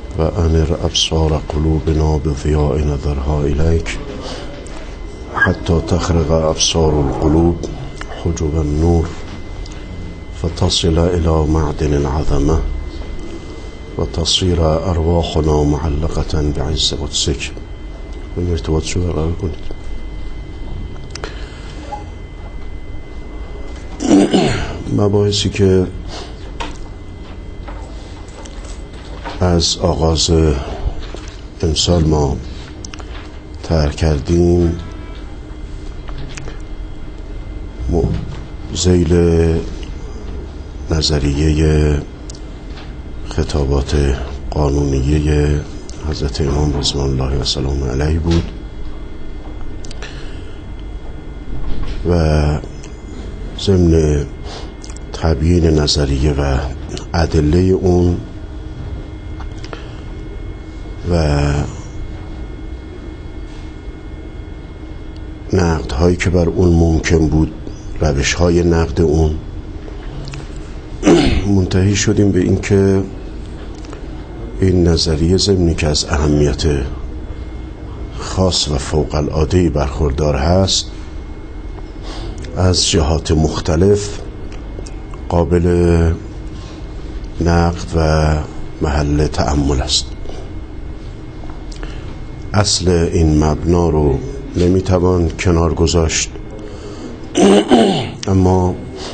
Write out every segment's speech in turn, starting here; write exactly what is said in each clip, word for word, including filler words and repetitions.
و انر ابصار قلوبنا بضیاء نظرها الیک حتی تخرق ابصار القلوب حجب النور فتصل الى معدن العظمه و تصیر ارواحنا معلقه بعز قدسک. این ارتباط شو برقرار کنید. مباحثی که از آغاز امسال ما طرح کردیم ذیل نظریه خطابات قانونیه حضرت امام رضوان الله و سلام علیه بود و ضمن تبیین نظریه و ادله اون و نقد هایی که بر اون ممکن بود، روش های نقد اون، منتهی شدیم به این که این نظریه ضمنی که از اهمیت خاص و فوق العاده‌ای برخوردار هست، از جهات مختلف قابل نقد و محل تأمل است. اصل این مبنا رو نمیتوان کنار گذاشت، اما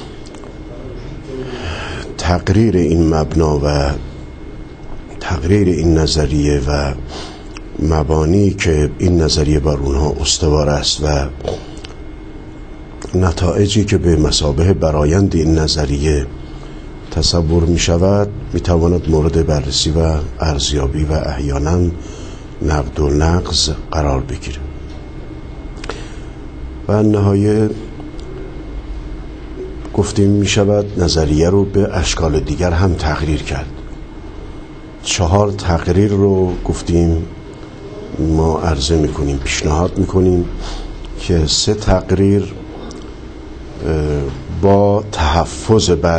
تقریر این مبنا و تقریر این نظریه و مبانی که این نظریه بر اونها استوار است و نتایجی که به مثابه برآیند این نظریه تصور می شود می تواند مورد بررسی و ارزیابی و احیانا نقد و نقض قرار بگیره. و نهایه گفتیم می شود نظریه رو به اشکال دیگر هم تقریر کرد. چهار تقریر رو گفتیم ما عرضه می کنیم، پیشنهاد می کنیم که سه تقریر با تحفظ بر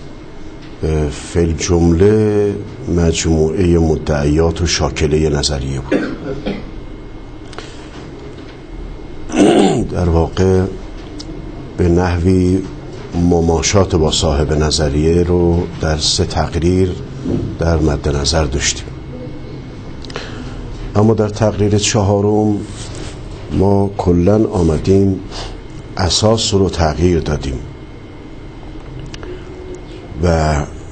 فی جمله مجموعه مدعیات و شاکله نظریه بود. در واقع به نحوی مماشات با صاحب نظریه رو در سه تقریر در مد نظر داشتیم. اما در تقریر چهارم ما کلن آمدیم اساس رو تغییر دادیم و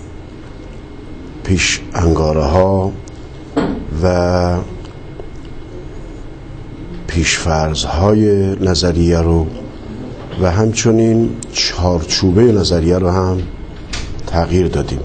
پیش انگاره ها و پیشفرض های نظریه رو و همچنین چارچوبه نظریه رو هم تغییر دادیم،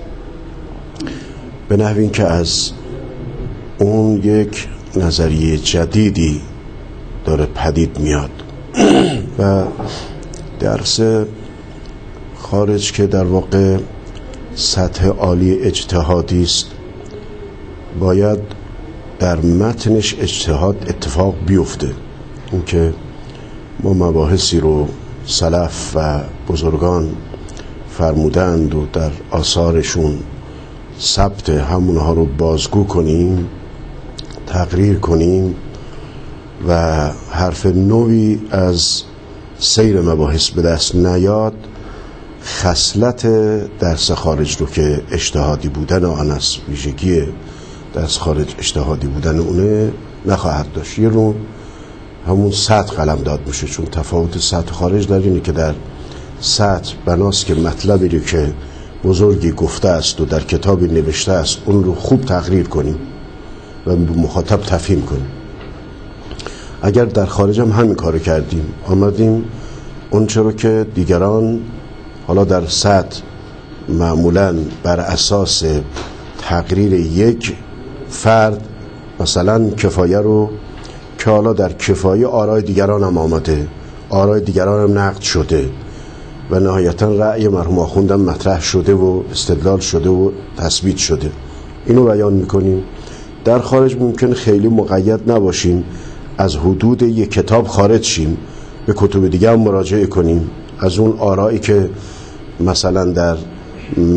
به نحو این که از اون یک نظریه جدیدی داره پدید میاد و درس خارج که در واقع سطح عالی اجتهادی است باید در متنش اجتهاد اتفاق بیفته. این که ما مباحثی رو سلف و بزرگان فرمودند و در آثارشون ثبت همونها رو بازگو کنیم، تقریر کنیم و حرف نوی از سیر مباحث به دست نیاد، خصلت درس خارج رو که اجتهادی بودن آن است، ویژگی درس خارج اجتهادی بودن اونه نخواهد داشت. یه رو همون سطح قلم داد میشه، چون تفاوت سطح خارج در اینه که در سطح بناست که مطلبی رو که بزرگی گفته است و در کتابی نوشته است اون رو خوب تقریر کنیم و به مخاطب تفهیم کنیم. اگر در خارج هم همین کارو کردیم، آمدیم اون چرا که دیگران حالا در سطح معمولاً بر اساس تقریر یک فرد مثلا کفایه رو که حالا در کفایه آرای دیگران هم آمده، آرای دیگران هم نقد شده و نهایتاً رأی مرحوم آخوندم مطرح شده و استدلال شده و تثبیت شده، اینو بیان میکنیم. در خارج ممکن خیلی مقید نباشیم، از حدود یک کتاب خارج شیم، به کتب دیگه هم مراجعه کنیم، از اون آرایی که مثلا در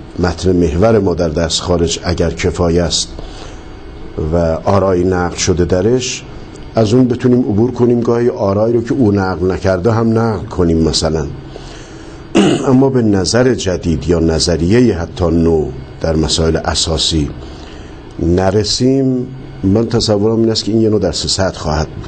متن محور ما در درس خارج اگر کفایه است و آرای نقل شده درش، از اون بتونیم عبور کنیم، گاهی آرای رو که او نقل نکرده هم نقل کنیم مثلا. اما به نظر جدید یا نظریه حتی نو در مسائل اساسی نرسیم، من تصورم این است که این یه نوع در سطح خواهد بود.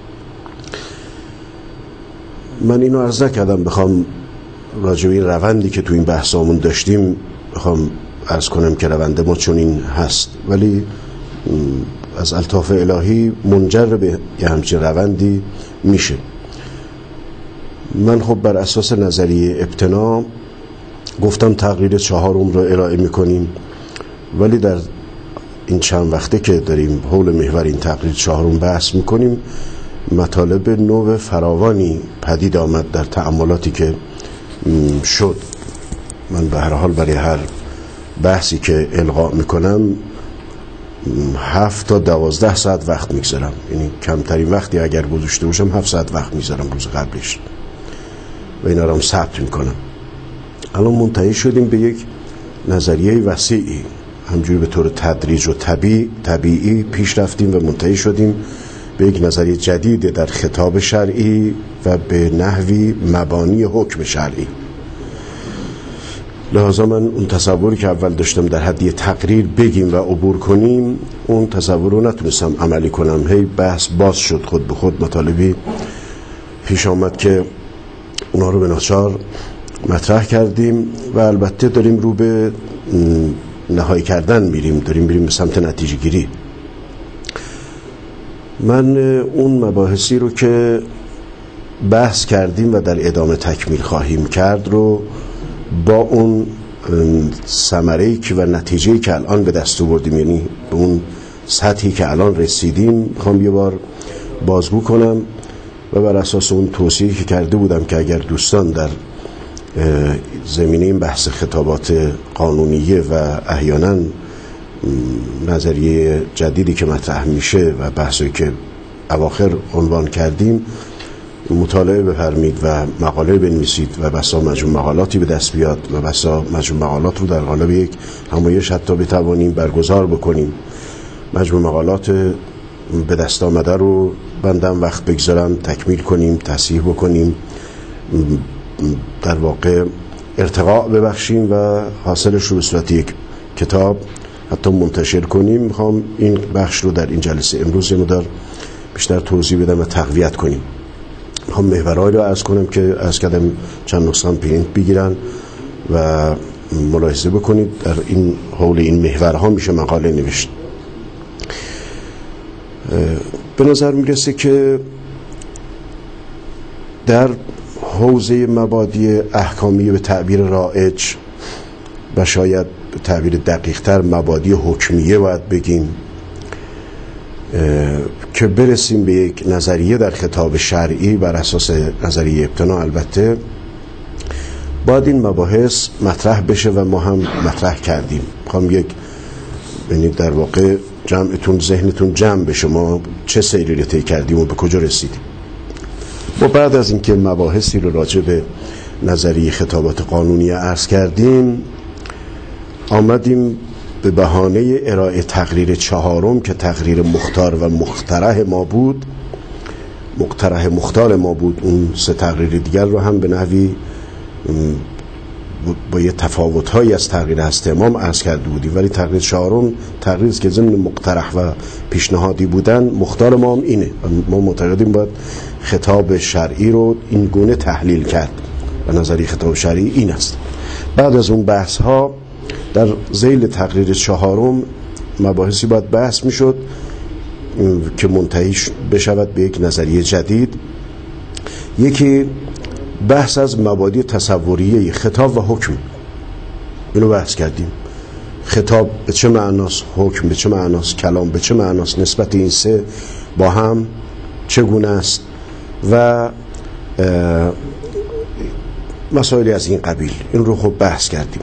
من اینو عرض نکردم بخوام راجع به این روندی که تو این بحثامون داشتیم بخوام عرض کنم که روند ما چون این هست، ولی از الطاف الهی منجر به یه همچین روندی میشه. من خب بر اساس نظریه ابتنا گفتم تقریر چهارم رو ارائه میکنیم، ولی در این چند وقته که داریم حول محور این تقریر چهارم بحث میکنیم، مطالب نو فراوانی پدید آمد در تأملاتی که شد. من به هر حال برای هر بحثی که القا میکنم هفت تا دوازده ساعت وقت میگذارم، یعنی کمترین وقتی اگر گذاشته باشم هفت ساعت وقت میگذارم روز قبلش و اینا رو هم ثبت میکنم. الان منتهی شدیم به یک نظریه وسیعی، همجوری به طور تدریج و طبیعی طبیعی پیش رفتیم و منتهی شدیم به یک نظریه جدید در خطاب شرعی و به نحوی مبانی حکم شرعی. لحاظا من اون تصوری که اول داشتم در حد یه تقریر بگیم و عبور کنیم، اون تصور رو نتونستم عملی کنم. هی بحث باز شد، خود به خود مطالبی پیش آمد که اونا رو به ناچار مطرح کردیم و البته داریم رو به نهایی کردن میریم، داریم میریم به سمت نتیجه گیری. من اون مباحثی رو که بحث کردیم و در ادامه تکمیل خواهیم کرد رو با اون ثمره‌ای که و نتیجه‌ای که الان به دست آوردیم، یعنی به اون سطحی که الان رسیدیم، میخوام یه بار بازگو کنم و بر اساس اون توصیه‌ای که کرده بودم که اگر دوستان در زمینه این بحث خطابات قانونیه و احیانا نظریه جدیدی که مطرح میشه و بحثی که اواخر عنوان کردیم مطالعه بفرمید و مقاله بنویسید و بسا مجموع مقالاتی به دست بیاد و بسا مجموع مقالات رو در قالب یک همایش حتی بتوانیم برگزار بکنیم. مجموع مقالات به دست آمده رو بندم وقت بگذارم تکمیل کنیم، تصحیح بکنیم، در واقع ارتقاء ببخشیم و حاصلش رو به صورت یک کتاب حتی منتشر کنیم. میخوام این بخش رو در این جلسه امروز یه مقدار بیشتر توضیح بدم و تقویت کنیم. میخوام محورهایی رو عرض کنم که عرض کردم چند نسخه هم پرینت بگیرن و ملاحظه بکنید. در این حول این محورها میشه مقاله نوشت. به نظر میرسه که در حوزه مبادی احکامی به تعبیر رایج و شاید به تعبیر دقیق‌تر مبادی حکمیه باید بگیم که برسیم به یک نظریه در خطاب شرعی بر اساس نظریه ابتنا، البته باید این مباحث مطرح بشه و ما هم مطرح کردیم. میخوام یک ببینید در واقع جمعتون ذهنتون جمع بشه ما چه سیری رو طی کردیم و به کجا رسیدیم. ما بعد از اینکه مباحثی رو راجع به نظریه خطابات قانونی عرض کردیم، آمدیم به بهانه ارائه تقریر چهارم که تقریر مختار و مقترح ما بود مقترح مختار ما بود اون سه تقریر دیگر رو هم به نحوی با یه تفاوت‌هایی از تقریر هست امام عرض کرده بودیم، ولی تقریر چهارم تقریر که ضمن مقترح و پیشنهادی بودن، مختار ما هم اینه. ما معتقدیم باید خطاب شرعی رو این گونه تحلیل کرد و نظریه خطاب شرعی این است. بعد از اون بحث ها در ذیل تقریر چهارم مباحثی باید بحث میشد که منتهی بشود به یک نظریه جدید. یکی بحث از مبادی تصوریه خطاب و حکم، اینو بحث کردیم. خطاب به چه معناست، حکم به چه معناست، کلام به چه معناست، نسبت این سه با هم چگونه است و مسائلی از این قبیل. این رو خب بحث کردیم.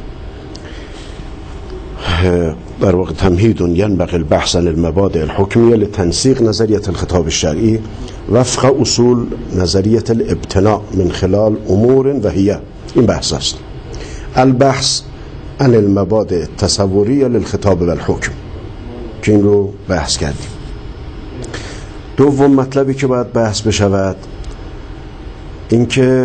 در واقع تمهید ینبغی البحث عن المبادئ الحکمیه لتنسیق نظریه الخطاب الشرعی وفق اصول نظریه الابتناء من خلال امور و هي، این بحث است. البحث عن المبادئ التصوریه للخطاب و الحکم که این رو بحث کردیم. دوم مطلبی که باید بحث بشود این که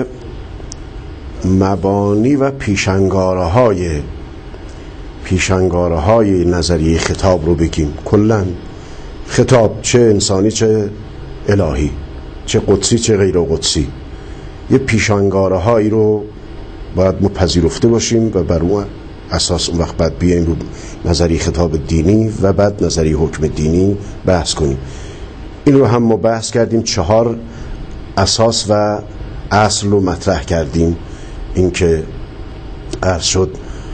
مبانی و پیشنگاره های پیشنگاره های نظریه خطاب رو بگیم. کلن خطاب چه انسانی چه الهی، چه قدسی چه غیر قدسی، یه پیشنگاره هایی رو باید ما پذیرفته باشیم و بر اون اساس اون وقت بعد بیایم رو نظریه خطاب دینی و بعد نظریه حکم دینی بحث کنیم. این رو هم ما بحث کردیم، چهار اساس و اصل رو مطرح کردیم. این که عرض شد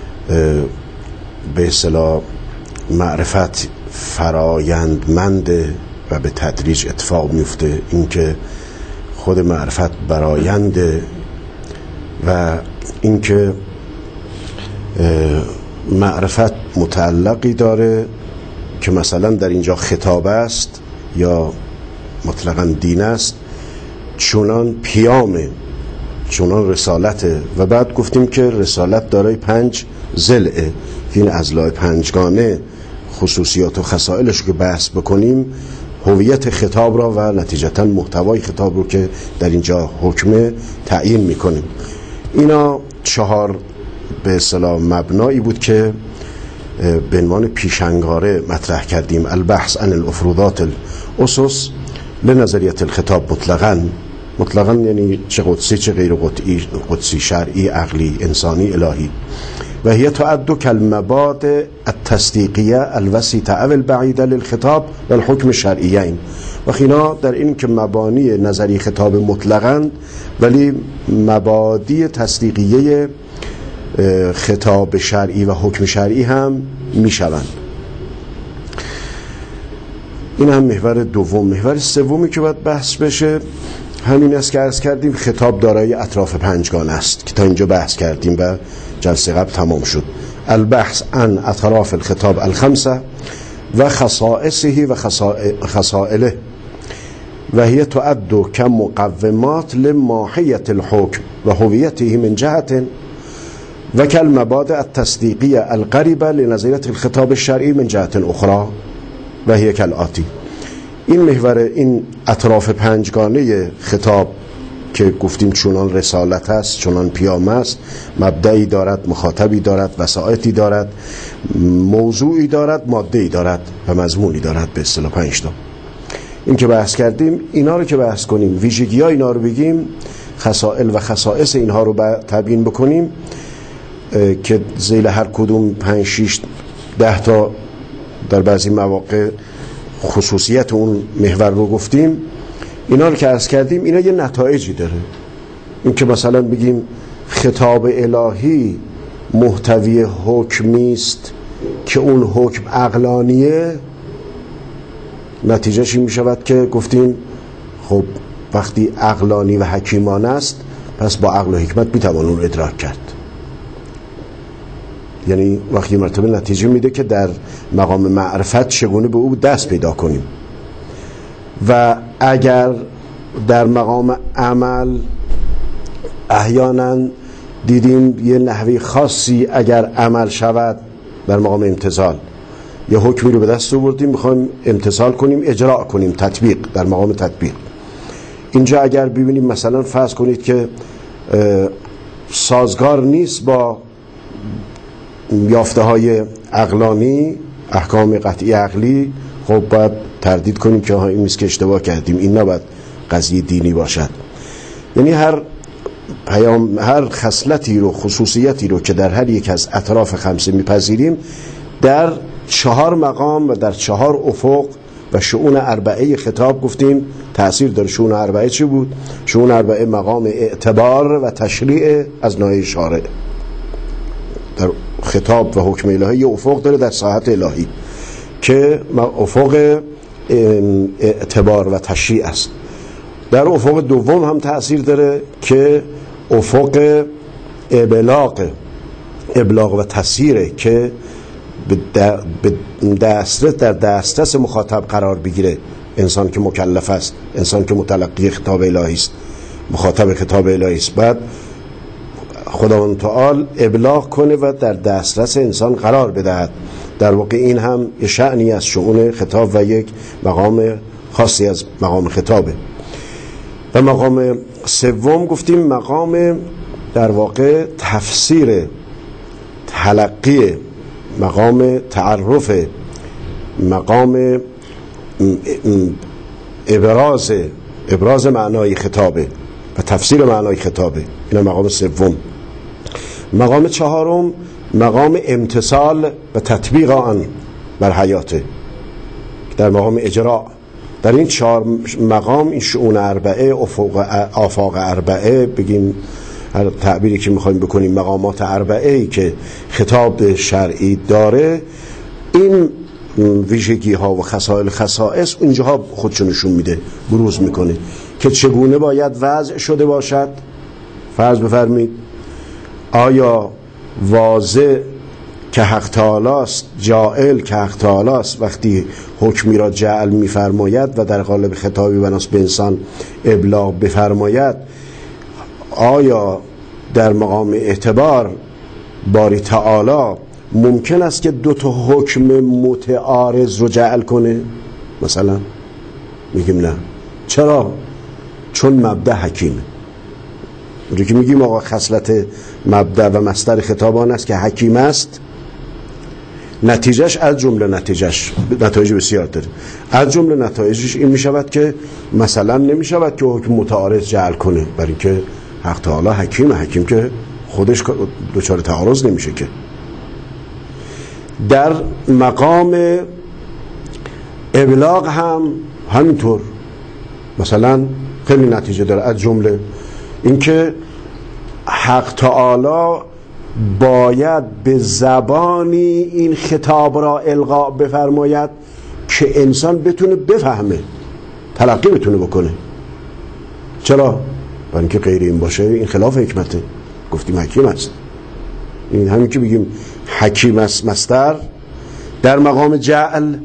به اصطلاح معرفت فرایندمنده و به تدریج اتفاق میفته، این که خود معرفت براینده و این که معرفت متعلقی داره که مثلا در اینجا خطاب است یا مطلقاً دین است، چونان پیامه، چونان رسالته. و بعد گفتیم که رسالت دارای پنج ضلعه، این اضلاع پنجگانه خصوصیات و خصائلش رو که بحث بکنیم، هویت خطاب را و نتیجتاً محتوای خطاب رو که در اینجا حکم تعیین میکنیم. اینا چهار به اصطلاح مبنایی بود که به عنوان پیشنگاره مطرح کردیم. البحث عن الافروضات الاسس لنظریه الخطاب مطلقاً، مطلقاً یعنی چه قدسی چه غیر قدسی، شرعی، عقلی، انسانی، الهی. و هي تعد كالمبادئ التصدیقیه الوسیطه او البعیده للخطاب و الحکم شرعیین. و خینا در این که مبانی نظری خطاب مطلقاً ولی مبادی تصدیقیه خطاب شرعی و حکم شرعی هم می شوند. این هم محور دوم. محور سومی که باید بحث بشه همین است که عرض کردیم خطاب دارای اطراف پنجگانه است که تا اینجا بحث کردیم و جلسه قبل تمام شد. البحث عن اطراف الخطاب الخمسه و خصائصه و خصائله و هي تعد كمقومات لماهیت الحکم و هویته من جهت و كالمبادئ التصدیقیه القریبه لنظریه الخطاب الشرعی من جهت اخرى و هي كالآتی. این محور، این اطراف پنجگانه خطاب که گفتیم چونان رسالت است، چونان پیام است، مبدعی دارد، مخاطبی دارد، وسائطی دارد، موضوعی دارد، ماده‌ای دارد و مضمونی دارد، به اصطلاح پنج تا. این که بحث کردیم، اینا رو که بحث کنیم، ویژگی‌های اینا رو بگیم، خصائل و خصائص اینها رو تبیین بکنیم که ذیل هر کدوم پنج شش ده تا در بعضی مواقع خصوصیت اون محور رو گفتیم. اینا رو که عرض کردیم اینا یه نتایجی داره. این که مثلا بگیم خطاب الهی محتوی حکمی است که اون حکم عقلانیه، نتیجهش این می شود که گفتیم خب وقتی عقلانی و حکیمانه است پس با عقل و حکمت می توان اون ادراک کرد. یعنی وقتی مرتبه نتیجه میده که در مقام معرفت چگونه به او دست پیدا کنیم. و اگر در مقام عمل احیانا دیدیم یه نحوی خاصی اگر عمل شود در مقام امتثال، یه حکمی رو به دست آوردیم میخوایم امتثال کنیم، اجرا کنیم، تطبیق، در مقام تطبیق. اینجا اگر ببینیم مثلا فرض کنید که سازگار نیست با یافته های عقلانی، احکام قطعی عقلی، خب باید تردید کنیم که ها این نیست که اشتباه کردیم، این نباید قضیه دینی باشد. یعنی هر پیام، هر خصلتی رو، خصوصیتی رو که در هر یک از اطراف خمسه میپذیریم در چهار مقام و در چهار افق و شؤون اربعه خطاب گفتیم تأثیر داره. شؤون اربعه چی بود؟ شؤون اربعه مقام اعتبار و تشریع از ناحیه شارع. در خطاب و حکم الهی افق داره در ساحت الهی که افق اعتبار و تشریع است. در افق دوم هم تأثیر داره که افق ابلاغ ابلاغ و تسهیره که به دسترس در دسترس مخاطب قرار بگیره. انسان که مکلف است، انسان که متلقی خطاب الهی است، مخاطب خطاب الهی است، بعد خداوند تعالی ابلاغ کنه و در دسترس انسان قرار بدهد. در واقع این هم یه شأنی از شؤون خطاب و یک مقام خاصی از مقام خطابه. و مقام سوم گفتیم مقام در واقع تفسیر، تلقی، مقام تعرف، مقام ابراز ابراز معنای خطابه و تفسیر معنای خطابه. این مقام سوم. مقام چهارم مقام امتثال و تطبیق آن بر حیاته، در مقام اجراء. در این چهار مقام، این شؤون اربعه، آفاق اربعه، بگیم هر تعبیری که میخوایم بکنیم، مقامات اربعه ای که خطاب شرعی داره، این ویژگی ها و خصائل خصائص اونجاها خودشو نشون میده، بروز میکنه که چگونه باید وضع شده باشد. فرض بفرمید آیا واضح که حق تعالی است، جائل که حق تعالی است، وقتی حکمی را جعل میفرماید و در قالب خطابی بناس به انسان ابلاغ بفرماید، آیا در مقام اعتبار باری تعالی ممکن است که دو تا حکم متعارض رو جعل کنه؟ مثلا میگیم نه. چرا؟ چون مبدأ حکیمه. اونجا که میگیم آقا خصلت مبدأ و مصدر خطابان است که حکیم است، نتیجهش از جمله نتیجهش نتایج بسیار داره. از جمله نتایجش این میشود که مثلا نمیشود که حکم متعارض جعل کنه، برای اینکه حق تعالی حکیم، حکیم که خودش دچار تعارض نمیشه. که در مقام ابلاغ هم همینطور، مثلا خیلی نتیجه داره. از جمله اینکه حق تعالی باید به زبانی این خطاب را القا بفرماید که انسان بتونه بفهمه، تلقی بتونه بکنه. چرا؟ برای اینکه غیر این باشه این خلاف حکمته. گفتیم حکیم است. این همین که بگیم حکیم است مصدر، در مقام جعل،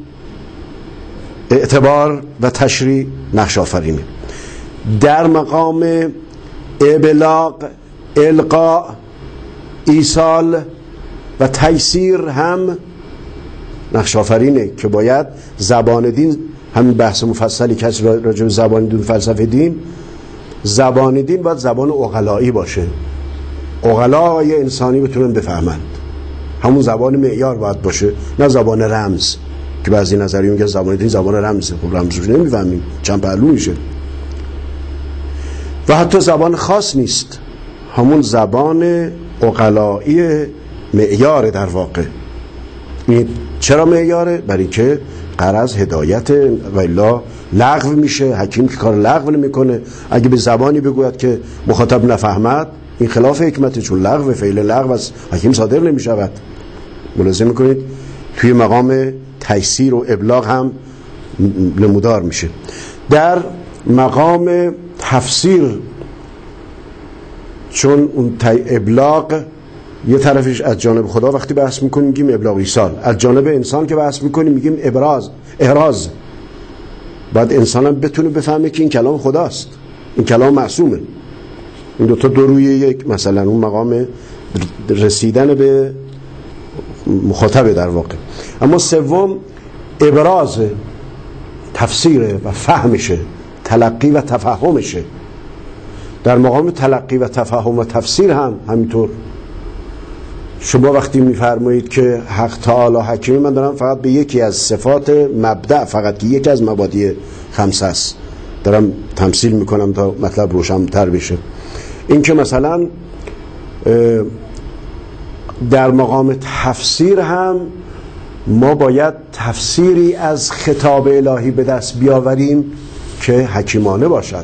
اعتبار و تشریع نقش آفرینه. در مقام ابلاغ، القاء، ایصال و تیسیر هم نقش آفرینه که باید زبان دین، همین بحث مفصلی که راجع به زبان دین، فلسفه دین، زبان دین باید زبان عقلایی باشه، عقلای انسانی بتونن بفهمند. همون زبان معیار باید باشه، نه زبان رمز که بعضی نظریه میگه زبان دین زبان رمزه. خب رمز رو نمیفهمیم، چند پهلو میشه. و حتی زبان خاص نیست، همون زبان عقلایی معیار در واقع. این چرا معیاره؟ برای اینکه غرض هدایت و الا لغو میشه. حکیم که کار لغو نمیکنه. اگه به زبانی بگوید که مخاطب نفهمد، این خلاف حکمته، چون لغو، فعل لغو از حکیم صادر نمیشود. ملاحظه میکنید توی مقام تیسیر و ابلاغ هم نمودار میشه. در مقام تفسیر، چون اون ابلاغ یه طرفش از جانب خدا وقتی بحث میکنیم میگیم ابلاغ ایصال، از جانب انسان که بحث میکنیم میگیم ابراز، احراز. بعد انسان هم بتونه بفهمه که این کلام خداست، این کلام معصومه. این دوتا دو روی یک، مثلا اون مقام رسیدن به مخاطبه در واقع. اما سوم ابراز، تفسیره و فهمشه، تلقی و تفهمشه. در مقام تلقی و تفهم و تفسیر هم همینطور. شما وقتی میفرمایید که حق تعالی حکیم، من دارم فقط به یکی از صفات مبدأ، فقط که یکی از مبادی خمسه است دارم تمثیل میکنم تا مطلب روشن‌تر بشه. این که مثلا در مقام تفسیر هم ما باید تفسیری از خطاب الهی به دست بیاوریم که حکیمانه باشد.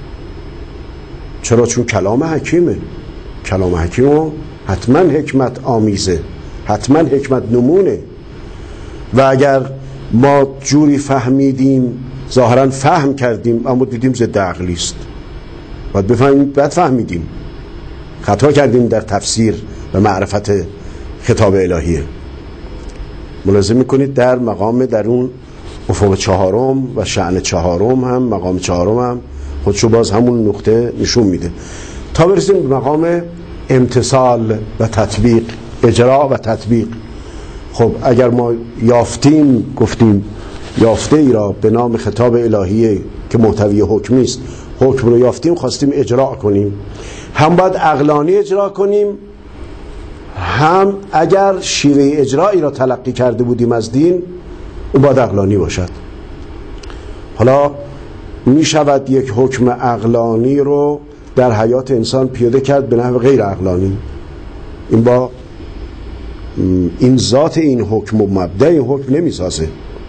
چرا؟ چون کلام حکیمه. کلام حکیمو حتما حکمت آمیزه، حتما حکمت نمونه. و اگر ما جوری فهمیدیم، ظاهرا فهم کردیم اما دیدیم ضد عقلی است، باید بفهمیم، بعد فهمیدیم خطا کردیم در تفسیر و معرفت خطاب الهیه. ملاحظه میکنید در مقام، در اون افق چهارم و شأن چهارم هم، مقام چهارم هم خودشو باز همون نقطه نشون میده. تا برسیم به مقام امتثال و تطبیق، اجرا و تطبیق. خب اگر ما یافتیم، گفتیم یافته ای را به نام خطاب الهیه که محتوی حکمی است، حکم رو یافتیم، خواستیم اجرا کنیم، هم باید عقلانی اجرا کنیم، هم اگر شیوه اجرایی را تلقی کرده بودیم از دین اون باید عقلانی باشد. حالا می شود یک حکم عقلانی رو در حیات انسان پیاده کرد به نحو غیر عقلانی. این با این ذات این حکم و مبدأ این حکم نمی سازه.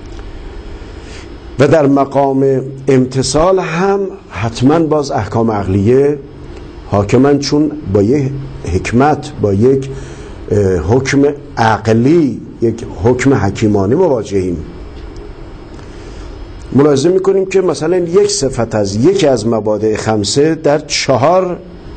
و در مقام امتثال هم حتما باز احکام عقلیه حاکمن، چون با یک حکمت، با یک حکم عقلی، یک حکم حکیمانه مواجهیم. ملاحظه میکنیم که مثلا یک صفت از یکی از مبادئ خمسه در چهار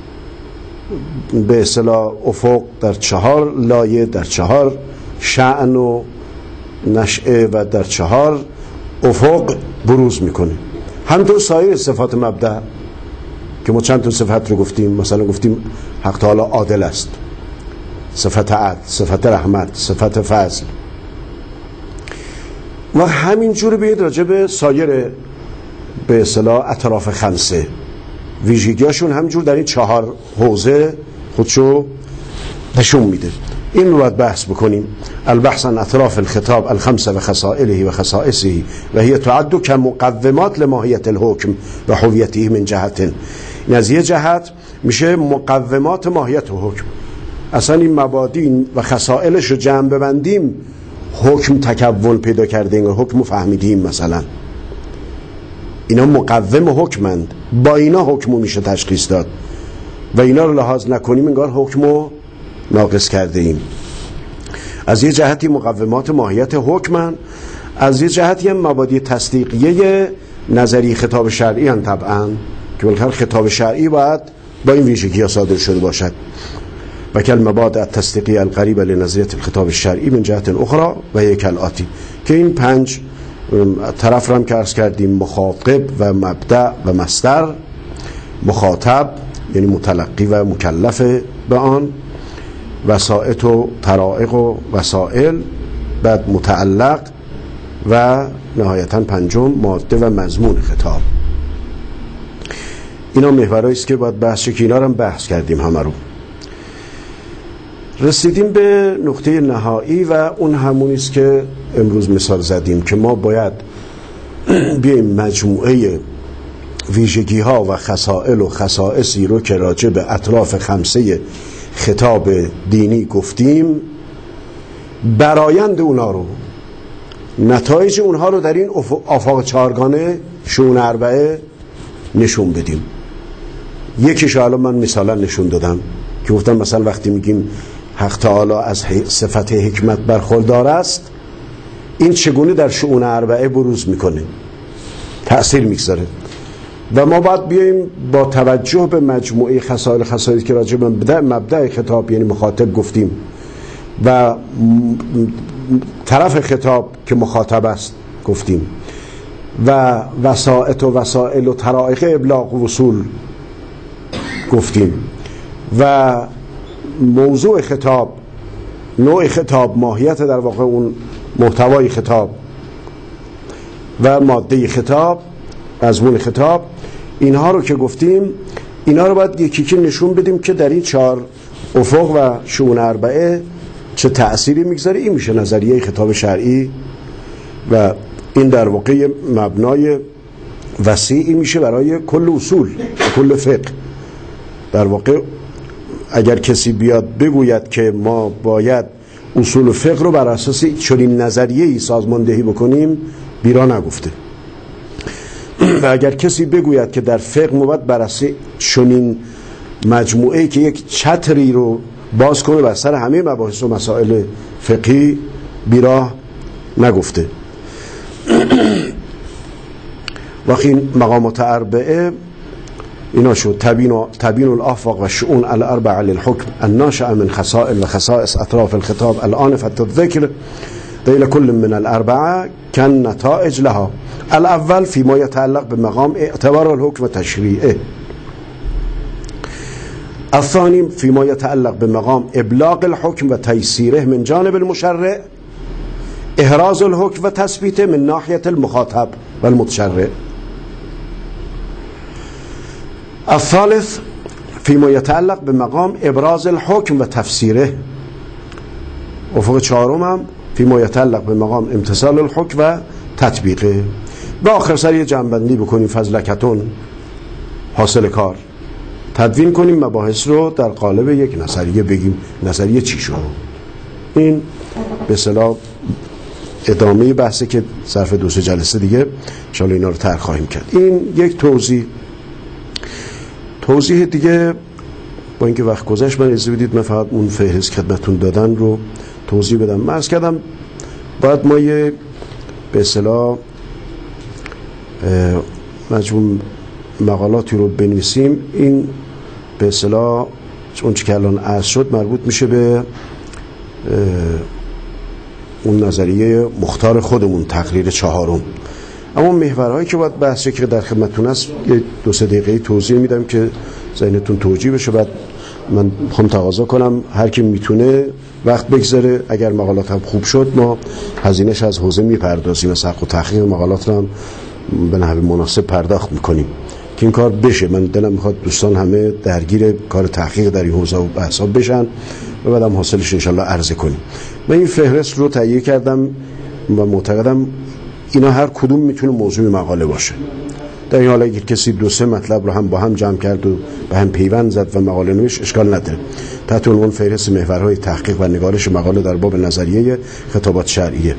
به اصطلاح افق، در چهار لایه، در چهار شأن و نشأه و در چهار افق بروز میکنه. همینطور سایر صفات مبدأ که ما چند تا صفت رو گفتیم، مثلا گفتیم حق تعالی عادل است، صفت عدل، صفت رحمت، صفت فضل، و همینجور بیاید راجع به سایر به اصطلاح اطراف خمسه ویژگیاشون همینجور در این چهار حوزه خودشو نشون میده. این رو باید بحث بکنیم. البحث عن اطراف الخطاب الخمسه و خصائله و خصائصه و هي تعد كمقومات لماهیت الحکم و هویته من جهت. این از یه جهت میشه مقومات ماهیت حکم. اصلا این مبادی و خصائلش رو جمع ببندیم حکم تکون پیدا کرده، این حکم فهمیدیم. مثلا اینا مقوم حکمند، با اینا حکمو میشه تشخیص داد و اینا رو لحاظ نکنیم انگار حکمو ناقص کرده ایم. از یه جهتی مقومات ماهیت حکمند، از یه جهتی هم مبادی تصدیقیه نظری خطاب شرعی هم طبعا که بالاخره خطاب شرعی باید با این ویژگی ها صادر شده باشد. و کل مبادئ التصدیقیه القریبه لنظریه الخطاب الشرعی من جهت اخرى و یک الآتی، که این پنج طرف رو هم که عرض کردیم، مخاطب و مبدأ و مصدر. مخاطب یعنی متلقی و مکلف به آن، وسائط و طرائق و وسائل، بعد متعلق و نهایتا پنجم ماده و مضمون خطاب. اینا محورایی است که باید بحث که اینا رو هم بحث کردیم همه رو. رسیدیم به نقطه نهایی و اون همونی است که امروز مثال زدیم که ما باید بیایم مجموعه ویژگی ها و خصائل و خصائصی رو که راجع به اطراف خمسه خطاب دینی گفتیم، برآیند اونا رو، نتایج اونها رو در این آفاق چهارگانه شؤون اربعه نشون بدیم. یکیش الان من مثلا نشون دادم که گفتم مثلا وقتی میگیم حق تعالی از صفت حکمت برخوردار است، این چگونه در شؤون اربعه بروز میکنه، تأثیر میگذاره. و ما باید بیاییم با توجه به مجموعه خصائل خصائصی که راجع به مبدأ مبدأ خطاب یعنی مخاطب گفتیم و طرف خطاب که مخاطب است گفتیم و وسائط و وسائل و طرائق ابلاغ و وصول گفتیم و موضوع خطاب، نوع خطاب، ماهیت در واقع اون محتوای خطاب و ماده خطاب، مضمون خطاب، اینها رو که گفتیم، اینا رو باید یکی یکی نشون بدیم که در این چهار افق و شؤون اربعه چه تأثیری میگذاره. این میشه نظریه خطاب شرعی و این در واقع مبنای وسیعی میشه برای کل اصول و کل فقه. در واقع اگر کسی بیاد بگوید که ما باید اصول فقه رو بر اساس چنین نظریه‌ای سازماندهی بکنیم، بیرا نگفته. و اگر کسی بگوید که در فقه ما باید بر اساس چنین مجموعه‌ای که یک چتری رو باز کنه بر سر همه مباحث و مسائل فقهی، بیرا نگفته. وقتی این مقامات اربعه اینا شد تبین تبین الافاق و شؤون الاربعه للحکم الناشئه من خصائل و خصائص اطراف الخطاب الان فالذکر ذیل كل من الاربعه كان نتائج لها. الاول فيما يتعلق بمقام اعتبار الحكم و تشریعه. الثانی فيما يتعلق بمقام ابلاغ الحكم و تيسيره من جانب المشرع، احراز الحكم و تثبیته من ناحیه المخاطب و المتشرع. الثالث فيما يتعلق بمقام ابراز الحكم و تفسیره. افق چهارم هم فيما يتعلق بمقام امتثال الحكم و تطبیقه. به آخر سر یه جنبندی بکنیم فضلکتون حاصل کار، تدوین کنیم مباحث رو در قالب یک نظریه، بگیم نظریه چی شد. این به اصطلاح ادامه بحثه که صرف دو سه جلسه دیگه ان شاء الله اینا رو طرح خواهیم کرد. این یک توضیح. توضیح دیگه با اینکه وقت گذشت من اجازه بدید من فقط اون فهرست خدمتتون دادن رو توضیح بدم. من عرض کردم باید ما یه به اصطلاح مجموع مقالاتی رو بنویسیم. این به اصطلاح اون چی که الان عرض شد مربوط میشه به اون نظریه مختار خودمون، تقریر چهارم. اما محورهایی که باید بحثی که در خدمتتون هست یه دو سه دقیقه توضیح میدم که ذهنتون توجیه بشه. بعد من میخوام تقاضا کنم هر کی میتونه وقت بگذاره، اگر مقالات هم خوب شد ما هزینه‌اش از حوزه میپردازیم، سرخ و تحقیق مقالات رو هم به نحو مناسب پرداخت میکنیم که این کار بشه. من دلم میخواد دوستان همه درگیر کار تحقیق در این حوزه و بحثا بشن و بعدم حاصلش انشالله عرضه کنیم. من این فهرست رو تهیه کردم و معتقدم اینا هر کدوم میتونه موضوع مقاله باشه. در این حال اگر کسی دو سه مطلب رو هم با هم جمع کرد و به هم پیوند زد و مقاله نوشت اشکال نداره. تحت عنوان فهرست محورهای تحقیق و نگارش مقاله در باب نظریه خطابات شرعیه،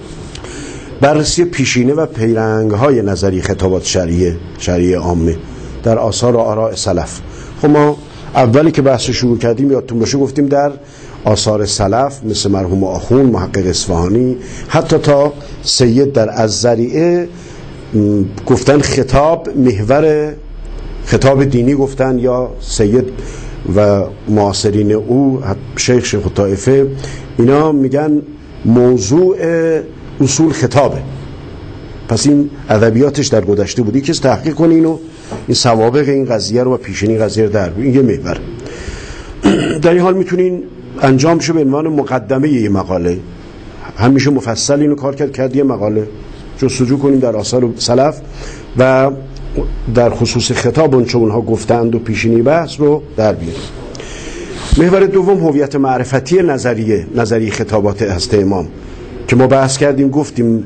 بررسی پیشینه و پیرنگ‌های نظری خطابات شرعیه شرعیه عامه در آثار و آراء سلف. خب ما اولی که بحث شروع کردیم یادتون باشه گفتیم در آثار سلف مثل مرحوم آخوند، محقق اصفهانی، حتی تا سید در الذریعه گفتن خطاب محور خطاب دینی گفتن، یا سید و معاصرین او شیخ شیخ الطائفه اینا میگن موضوع اصول خطابه. پس این ادبیاتش در گذشته بودی که تحقیق کنه اینو، این سوابق این قضیه رو و پیشینی قضیه رو در این یه محور. در این حال میتونین انجام شه به عنوان مقدمه یه مقاله. همیشه مفصل اینو کار کرد کرد یه مقاله جستجو کنیم در آثار سلف و در خصوص خطاب اون چه اونها گفتند و پیشینی بحث رو در بیاریم. محور دوم هویت معرفتی نظریه نظریه خطابات هست امام که ما بحث کردیم، گفتیم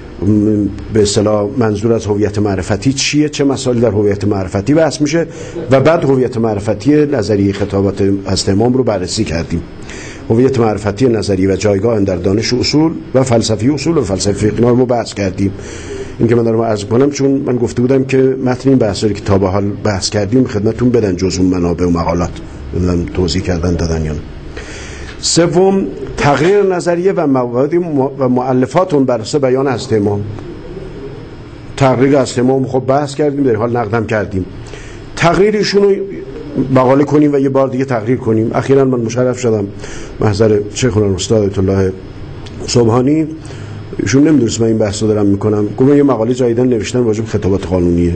به اصطلاح منظور از هویت معرفتی چیه، چه مسائلی در هویت معرفتی بحث میشه و بعد هویت معرفتی نظریه خطابات هست امام رو بررسی کردیم. هویت معرفتی نظری و جایگاه در دانش اصول و فلسفی اصول و فلسفه فقه رو بحث کردیم. این که من دارم عرض کنم چون من گفته بودم که متن این بحثا رو که تا به حال بحث کردیم خدمتتون بدن جزء منابع و مقالات بدن توضیح کردن دادن یا نه. سوم تغییر نظریه و مواد و مؤلفات اون بر اساس بیان هست امام. تغییر هست امام خب بحث کردیم، در حال نقدم کردیم. تغییرشون رو مقاله کنیم و یه بار دیگه تغییر کنیم. اخیراً من مشرف شدم محضر شیخنا استاد آیت الله سبحانی، ایشون نمیدونست من این بحث رو دارم میکنم، گفتم یه مقاله جدیدن نوشتن راجع به خطابات قانونیه،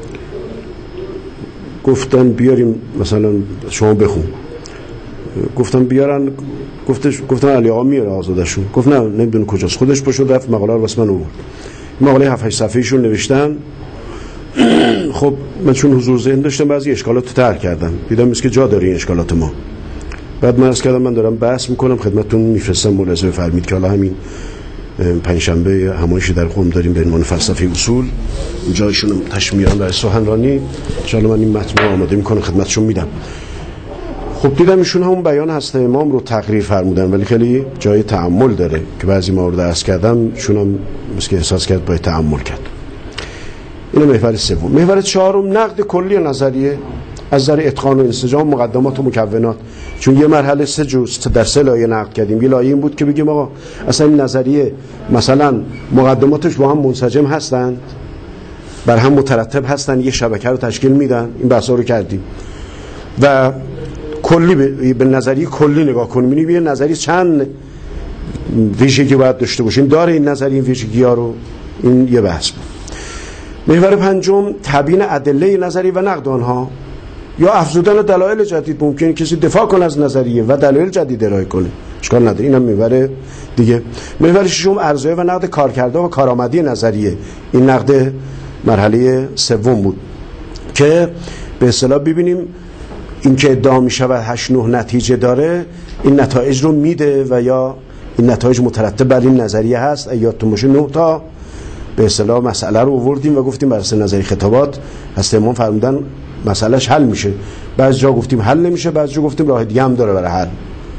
گفتن بیاریم مثلا شما بخون، گفتم بیارن، گفتش گفتن علی آقا میاره آزادشون، گفت نه نمیدونه کجاست، خودش پشت رفت مقاله رو واسه من آورد. مقاله هفت هشت صفحه‌ایشون نوشتن. خب من چون حضور ذهن داشتم بعضی اشکالات رو طرح کردم، دیدم که جا داره این اشکالات ما. بعد من عرض کردم من دارم بحث میکنم خدمتتون میفرستم، ملاحظه بفرمایید که حالا همین پنجشنبه همایشی در قم داریم به عنوان فلسفه اصول، جایشون رو تشمیران در سخنرانی ان شاء الله من این متن رو آماده میکنم خدمتشون میدم. خب دیدم ایشون همون بیان هست امام رو تقریر فرمودن، ولی خیلی جای تأمل داره که بعضی موارد عرض کردم ایشون هم مسکه احساس کرد باید تأمل کرد. این محور سوم. محور چهارم نقد کلی نظریه از نظر اتقان و انسجام مقدمات و مکونات. چون یه مرحله سه جز در سه لایه نقد کردیم. یه لایه این بود که بگیم آقا اصلا این نظریه مثلا مقدماتش با هم منسجم هستند، بر هم مترتب هستن، یه شبکه رو تشکیل میدن. این بحثا رو کردیم و کلی به, به نظریه کلی نگاه کنیم، ببینیم یه نظریه چند ویژگی باید داشته باشیم، داره این نظریه این ویژگی‌ها رو. این یه بحث بود. محور پنجم تبیین ادله نظری و نقد آنها. یا افزودن دلایل جدید. ممکنه کسی دفاع کنه از نظریه و دلایل جدید ارائه کنه، اشکال نداره. اینم محور دیگه. محور ششم ارزیابی و نقد کارکرده و کارآمدی نظریه. این نقد مرحله سوم بود که به اصطلاح ببینیم این که ادعا می شود هشت نه نتیجه داره، این نتایج رو میده و یا این نتایج مترتب بر این نظریه هست. یادتون باشه نه تا به اصطلاح مسئله رو آوردیم و گفتیم بر اساس نظریه خطابات حضرت امام فرمودن مسئلهش حل میشه. بعضی جا گفتیم حل نمیشه، بعضی جا گفتیم راه دیگه هم داره برای حل.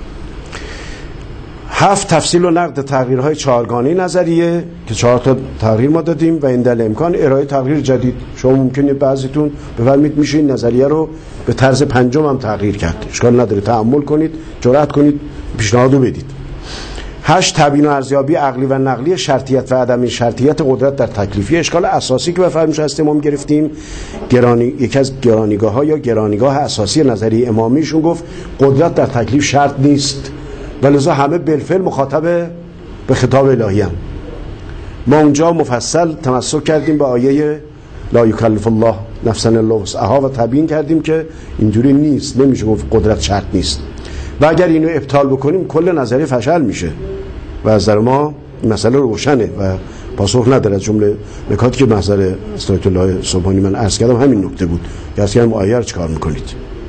هفت تفصیل و نقد تغییرهای چهارگانه نظریه که چهار تا تغییر ما دادیم و این دل امکان ارائه تغییر جدید. شما ممکنه بعضیتون بفرمایید میشه این نظریه رو به طرز پنجم هم تغییر کرد، اشکال نداره، تأمل کنید، جرأت کنید، پیشنهادو بدید. هشت تبیین و ارزیابی عقلی و نقلی شرطیت و عدم شرطیت قدرت در تکلیفی. اشکال اساسی که بفرمایید از امام گرفتیم، گرانی یکی از گرانیگاه‌ها یا گرانیگاه اساسی نظریه امامیشون گفت قدرت در تکلیف شرط نیست و لذا همه بالفعل مخاطب به خطاب الهی هم. ما اونجا مفصل تمسک کردیم به آیه لا یکلف الله نفسا الا وسعها و تبیین کردیم که اینجوری نیست، نمیشه گفت قدرت شرط نیست و اگر اینو ابطال بکنیم کل نظریه فشل میشه و از در ما این مسئله روشنه و پاسخ نداره. از جمله نکاتی که محضر استایت الله سبحانی من عرض کردم همین نکته بود که عرض کردم آیه رو چیکار میکنید.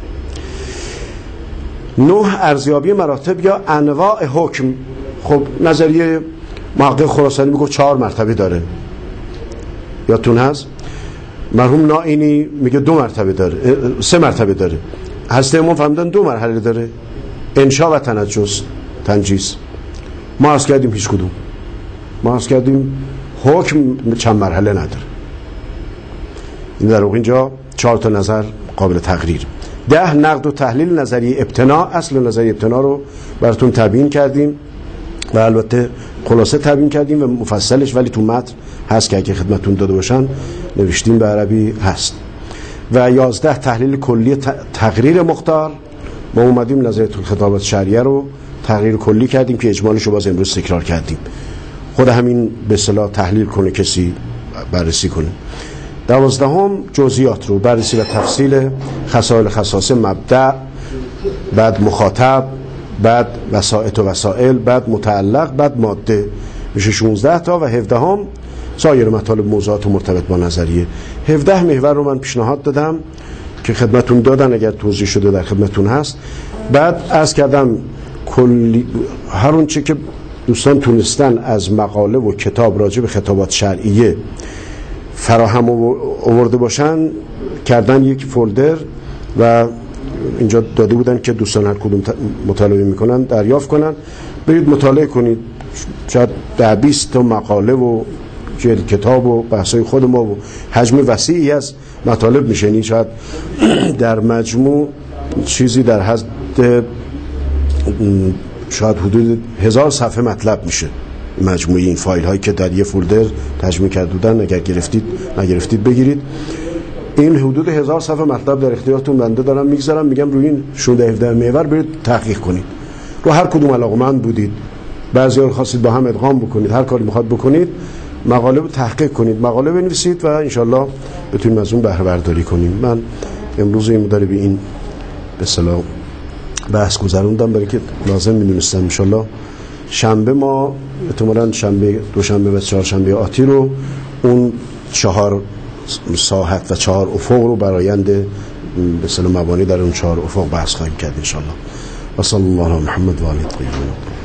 نه ارزیابی مراتب یا انواع حکم. خب نظریه محقق خراسانی میگه چهار مرتبه داره، یادتون هست؟ مرحوم نائینی میگه دو مرتبه داره، سه مرتبه داره. حضرت امام فهمیدن دو مرحله داره، انشا و تنجس تنجیس. ما عرض کردیم هیچ کدوم، ما عرض کردیم حکم چند مرحله نداره. این در واقع اینجا چهار تا نظر قابل تغییر. ده نقد و تحلیل نظریه ابتنا. اصل نظریه ابتنا رو براتون تبیین کردیم و البته خلاصه تبیین کردیم و مفصلش ولی تو متن هست که اگه خدمتون داده باشن نوشتیم به عربی هست. و یازده تحلیل کلی تقریر مختار. ما اومدیم نظریه خطابات شرعیه رو تغییر کلی کردیم که اجمالش رو باز امروز تکرار کردیم. خود همین به اصطلاح تحلیل کنه کسی بررسی کنه. دوازدهم جزئیات رو بررسی و تفصیل خصائل خصاصه مبدأ، بعد مخاطب، بعد وسائط و وسائل، بعد متعلق، بعد ماده، میشه شانزده تا. و هفدهم سایر مطالب موضوعات مرتبط با نظریه. هفده محور رو من پیشنهاد دادم که خدمتون دادن، اگر توضیح شده در خدمتون هست. بعد عرض کردم کلی هر اون چه که دوستان تونستن از مقاله و کتاب راجع به خطابات شرعیه فراهم آورده باشن کردن یک فولدر و اینجا داده بودن که دوستان هر کدوم مطالعه میکنن دریافت کنن، برید مطالعه کنید. شاید ده بیست تا مقاله و جلد کتاب و بحثای خود ما و حجم وسیعی از مطالب میشه. این شاید در مجموع چیزی در حد شاید حدود هزار صفحه مطلب میشه مجموعی این فایل هایی که در یه فولدر تجمیع کرده بودن. اگر گرفتید نگرفتید بگیرید. این حدود هزار صفحه مطلب در اختیارتون بنده دارم میگذارم، میگم روی این شانزده هفده محور برید تحقیق کنید. رو هر کدوم علاقه‌مند بودید، بعضی ها خواستید با هم ادغام بکنید، هر کاری میخواد بکنید، مقاله رو تحقیق کنید، مقاله بنویسید و انشالله بتونیم از اون بهره برداری کنیم. من امروز این مداری به این به اصطلاح بحث گذروندم برای که لازم میدونستم. انشالله شنبه ما احتمالاً شنبه دوشنبه و چهارشنبه آتی رو اون چهار ساحت و چهار افق رو براینده به اصطلاح مبانی در اون چهار افق بحث خواهیم کرد انشالله. و صلی الله علی محمد و آله الطاهرین.